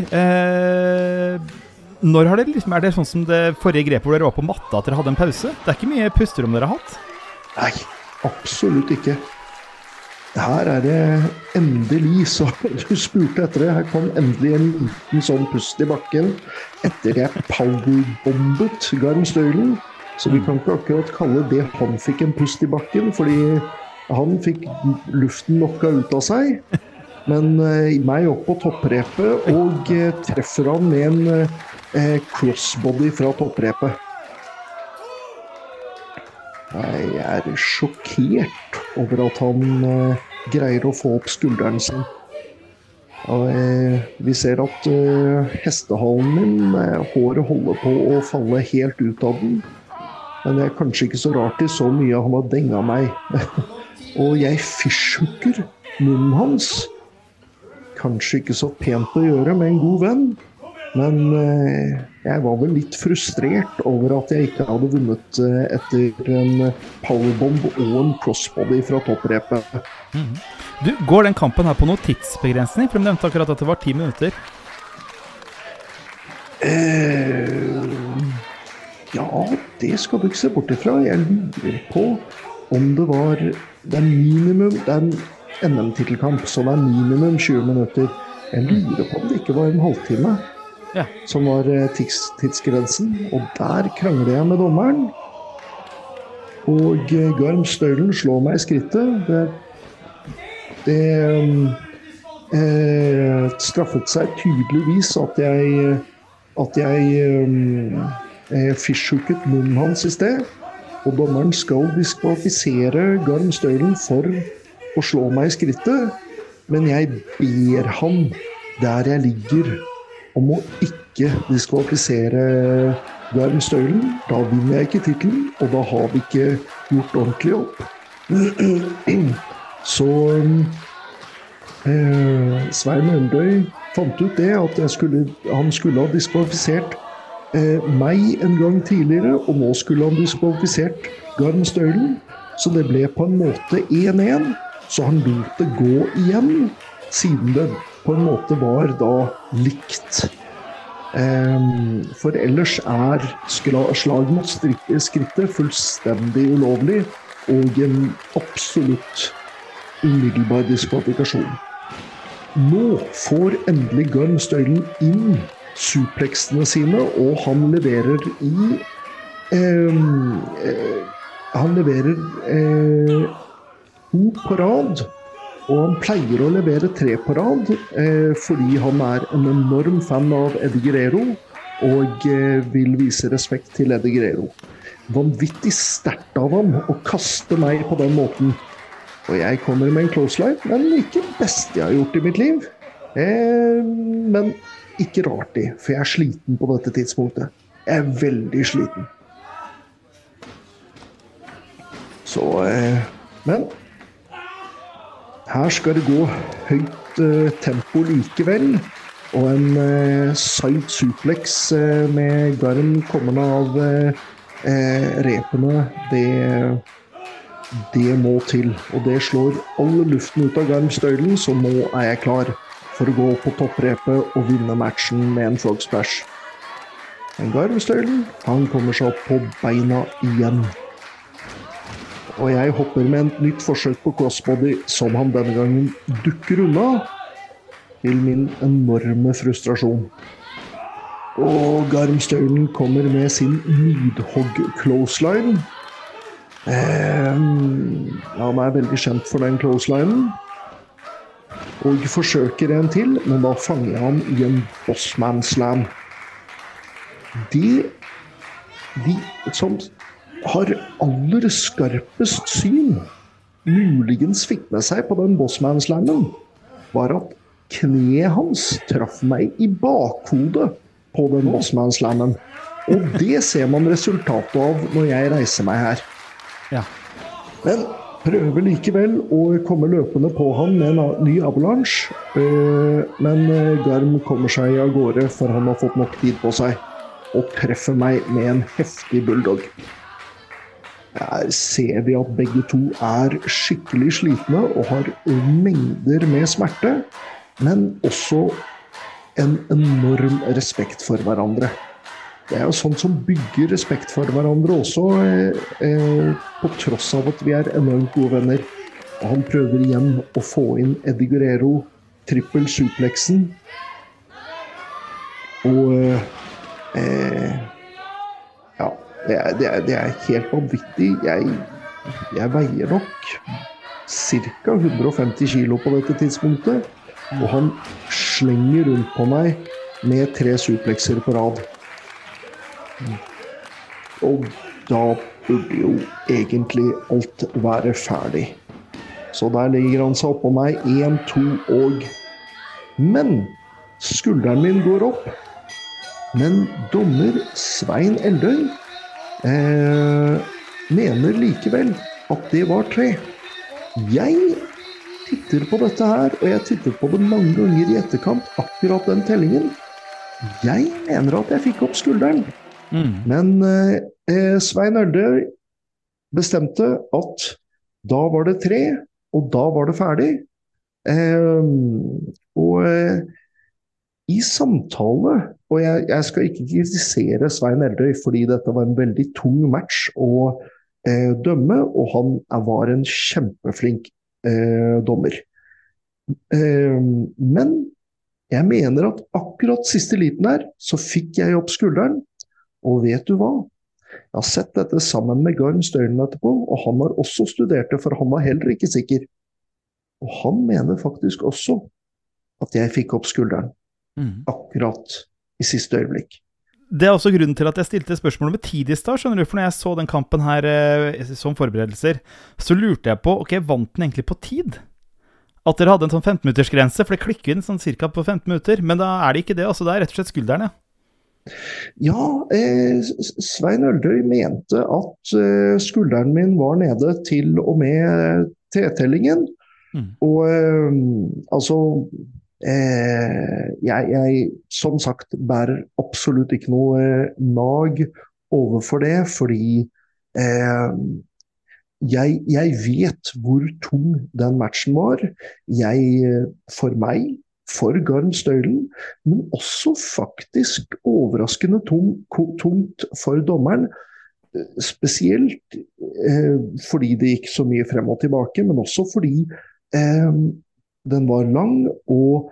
Når har det er det sånn som det forrige grepet hvor dere var på matta, at dere hadde en pause? Det er ikke mye pusterom dere har hatt? Nei, absolutt ikke. Her er det endelig, så du spurte etter det, her kom endelig en liten sånn pust i bakken etter jeg powerbombet Garmstøylen. Så vi kan ikke akkurat kalle det han fikk en pust i bakken, fordi han fikk luften nokka ut av seg. Men meg opp på topprepet og treffer han med en crossbody fra topprepet. Jeg er sjokkert over at han greier å få opp skulderen sin. Vi ser at hestehalen min, håret holder på å falle helt ut av den. Men det er kanskje ikke så rart i så mye han har denget meg. Og jeg fishhooker munnen hans. Kanskje ikke så pent å gjøre med en god venn. Men jeg var vel litt frustrert over at jeg ikke hadde vunnet etter en powerbomb og en crossbody fra topprepet. Du, går den kampen her på noen tidsbegrensning? For de nevnte akkurat at det var 10 minutter. Ja, det skal du ikke se bort ifra. Jeg lurer på om det var minimum, det er en NM-titelkamp, så det er minimum 20 minutter. Jeg lurer på om det ikke var en halvtime. Ja. Som var tidsgrensen, og der krangler jeg med dommeren. Og Garmstøylen slår meg i skrittet. Det straffet seg tydeligvis at jeg fishhooket munnen hans i sted. Og dommeren skal diskvalifisere Garmstøylen for å slå meg i skrittet. Men jeg ber han der jeg ligger om å ikke diskvalifisere Garmstøylen. Da vinner jeg ikke titelen, og da har vi ikke gjort ordentlig opp. Så Svein Eldøy fant ut det, at han skulle ha diskvalifisert meg en gang tidligere, og nå skulle han diskvalifisert Garmstøylen. Så det ble på en måte 1-1, så han lot det gå igjen, siden det på en måte var da likt. For ellers slag mot skrittet fullstendig ulovlig og en absolutt umiddelbar diskvalifikasjon. Nå får endelig Garm Støylen inn supleksene sine, og han leverer to på rad, og han pleier å levere 3 på rad, fordi han en enorm fan av Eddie Guerrero, og vil vise respekt til Eddie Guerrero. Vanvittig sterkt av ham å kaste meg på den måten. Og jeg kommer med en clothesline, men ikke det beste jeg har gjort i mitt liv. Men ikke rart det, for jeg sliten på dette tidspunktet. Jeg veldig sliten. Så, men her skal det gå høyt tempo likevel, og en side suplex med Garm kommende av repene, det må til, og det slår all luften ut av Garm Støylen, så nå jeg klar for å gå på topprepet og vinne matchen med en frog splash. Men Garm Støylen, han kommer seg opp på beina igjen. Og jeg hopper med et nytt forsøk på crossbody, som han denne gangen dukker unna, til min enorme frustrasjon. Og Garm Støylen kommer med sin Nidhogg clothesline. Han veldig kjent for den clotheslinen. Og forsøker en til, men da fanger han i en Bossman Slam. De som har aller skarpest syn, muligens fikk med seg på den Bossman Slammen, var at kneet hans traff meg i bakhodet på den Bossman Slammen. Og det ser man resultatet av når jeg reiser meg her. Ja. Men prøver likevel å komme løpende på han med en ny avalanche, men Garm kommer seg av gårde, for han har fått nok tid på seg, og treffer meg med en heftig bulldog. Her ser vi at begge to skikkelig slitne og har mengder med smerte, men også en enorm respekt for hverandre. Det jo sånt som bygger respekt for hverandre også, på tross av at vi enormt gode venner. Og han prøver igjen å få inn Eddie Guerrero, trippel suplexen. Og ja, det helt vanvittig. Jeg veier nok cirka 150 kilo på dette tidspunktet, og han slenger rundt på meg med 3 suplexer på rad. Og da burde jo egentlig alt være ferdig. Så der ligger han seg oppå meg, 1, 2 og... Men skulderen min går opp. Men dommer Svein Eldøy mener likevel at det var 3. Jeg titter på dette her, og jeg titter på det mange ganger i etterkant, akkurat den tellingen. Jeg mener at jeg fikk opp skulderen. Men Svein Eldøy bestemte at da var det 3, og da var det ferdig. Og i samtale, og jeg skal ikke kritisere Svein Eldøy, fordi dette var en veldig tung match å dømme, og han var en kjempeflink dommer. Men jeg mener at akkurat siste liten her, så fikk jeg opp skulderen, og vet du hva? Jeg har sett dette sammen med Garm Støylen etterpå, og han har også studert det, for han var heller ikke sikker. Og han mener faktisk også at jeg fikk opp skulderen. Akkurat i siste øyeblikk. Det også grunnen til at jeg stilte spørsmål med tid i stad, skjønner du, for når jeg så den kampen her som forberedelser, så lurte jeg på, ok, vant den egentlig på tid? At dere hadde en sånn 15-minutters grense, for det klikker inn sånn cirka på 15 minutter, men da det ikke det, altså det rett og slett skulderen, ja. Ja, Svein Eldøy mente at skulderen min var nede til og med T-tellingen. Og altså, jeg som sagt bærer absolutt ikke noe nag overfor det, fordi jeg vet hvor tung den matchen var. For meg for Garm Støylen, men også faktisk overraskende tungt for dommeren. Spesielt fordi det gikk så mye frem og tilbake, men også fordi den var lang, og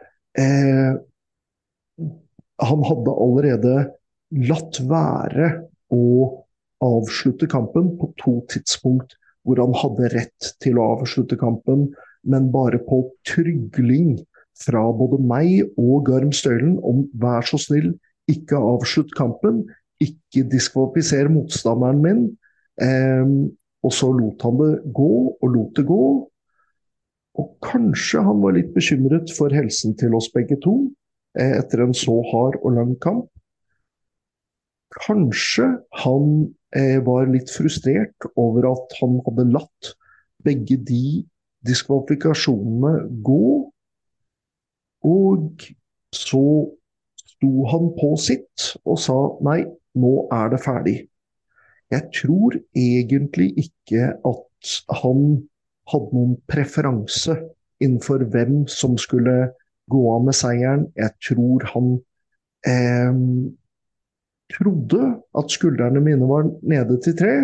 han hadde allerede latt være å avslutte kampen på 2 tidspunkt hvor han hadde rett til å avslutte kampen, men bare på trygling fra både meg og Garm Støylen om vær så snill, ikke avslutt kampen, ikke diskvalifiser motstanderen min. Og så lot han det gå, og lot det gå. Og kanskje han var litt bekymret for helsen til oss begge to, etter en så hard og lang kamp. Kanskje han var litt frustrert over at han hadde latt begge de diskvalifikasjonene gå, og så sto han på sitt og sa nei, nå det ferdig. Jeg tror egentlig ikke at han hadde noen preferanse innenfor hvem som skulle gå av med seieren. Jeg tror han trodde at skuldrene mine var nede til 3.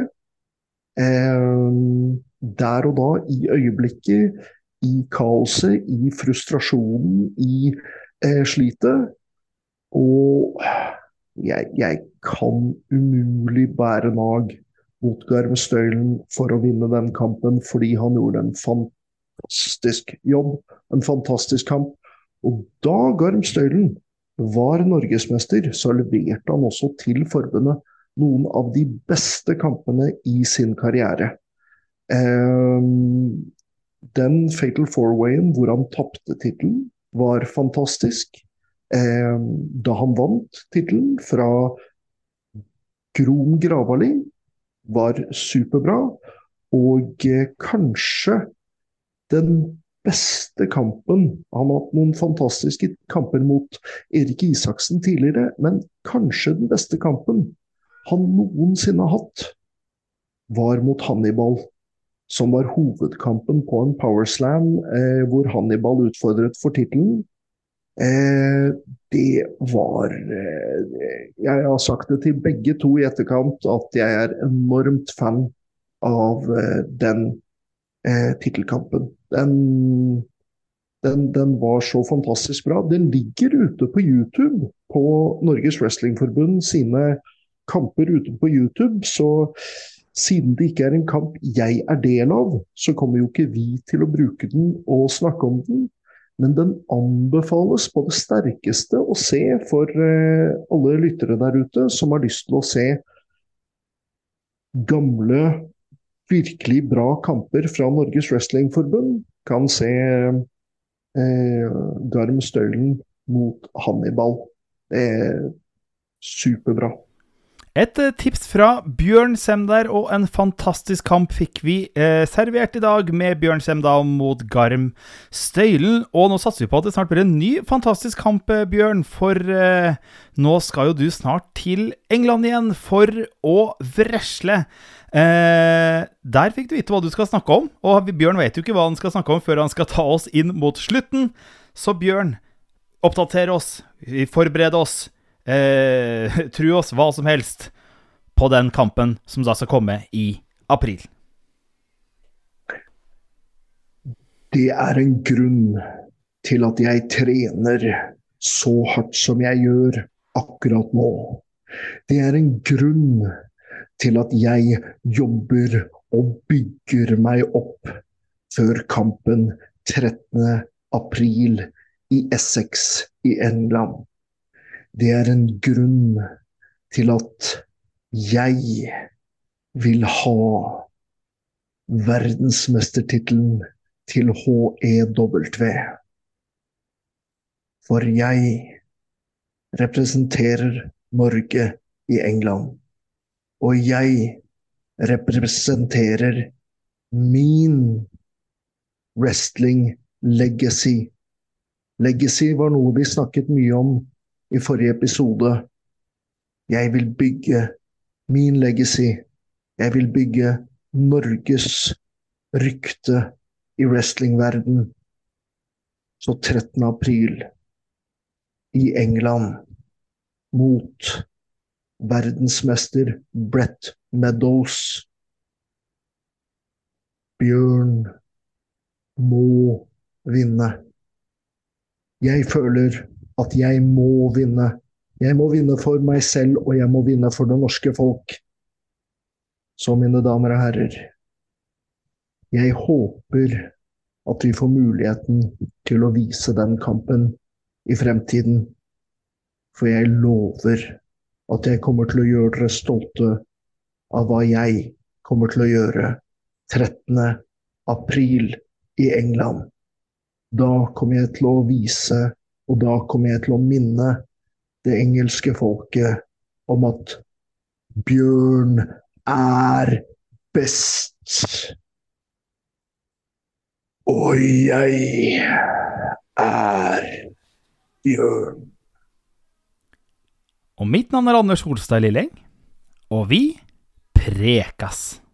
Der og da, i øyeblikket, i kaoset, i frustrasjonen, i slitet. Og jeg kan umulig bære nag mot Garm Støylen for å vinne den kampen, fordi han gjorde en fantastisk jobb, en fantastisk kamp. Og da Garm Støylen var norgesmester, så leverte han også til forbundet noen av de beste kampene i sin karriere. Den Fatal 4-wayen hvor han tappte titelen var fantastisk. Da han vant titelen fra Grom Gravali var superbra, og kanskje den beste kampen. Han har hatt noen fantastiske kamper mot Erik Isaksen tidligere, men kanskje den beste kampen han noensinne har hatt, var mot Hannibal, som var hovedkampen på en powerslam, hvor Hannibal utfordret for titelen. Det var jeg har sagt det til begge to i etterkant at jeg enormt fan av den titelkampen. Den var så fantastisk bra. Den ligger ute på YouTube på Norges Wrestlingforbund sine kamper ute på YouTube, så siden det ikke en kamp jeg del av, så kommer jo ikke vi til å bruke den og snakke om den. Men den anbefales på det sterkeste å se for alle lyttere der ute som har lyst til å se gamle, virkelig bra kamper fra Norges Wrestlingforbund. Kan se Garm Støylen mot Hannibal. Superbra. Et tips fra Bjørn Semdal, og en fantastisk kamp fikk vi servert i dag med Bjørn Semdal mot Garm Støylen. Og nå satser vi på at det snart blir en ny fantastisk kamp, Bjørn, for nå skal jo du snart til England igjen for å wrestle. Der fikk du vite hva du skal snakke om, og Bjørn vet jo ikke hva han skal snakke om før han skal ta oss inn mot slutten. Så Bjørn, oppdater oss, forbered oss, tro oss hva som helst på den kampen som da skal komme i april. Det en grunn til at jeg trener så hardt som jeg gjør akkurat nå. Det en grunn til at jeg jobber og bygger meg opp før kampen 13. april i Essex i England. Det en grunn til at jeg vil ha verdensmestertitelen til HEW. For jeg representerer Norge i England. Og jeg representerer min wrestling legacy. Legacy var noe vi snakket mye om i forrige episode. Jeg vil bygge min legacy. Jeg vil bygge Norges rykte i wrestlingverden. Så 13. april i England mot verdensmester Brett Meadows. Bjørn må vinne. Jeg føler at jeg må vinne. Jeg må vinne for meg selv, og jeg må vinne for det norske folk. Så, mine damer og herrer, jeg håper at vi får muligheten til å vise den kampen i fremtiden. For jeg lover at jeg kommer til å gjøre dere stolte av hva jeg kommer til å gjøre 13. april i England. Da kommer jeg til å vise, og da kommer jeg til å minne det engelske folket om at Bjørn best. Og jeg Bjørn. Og mitt navn Anders Holstad Lilleng, og vi prekas.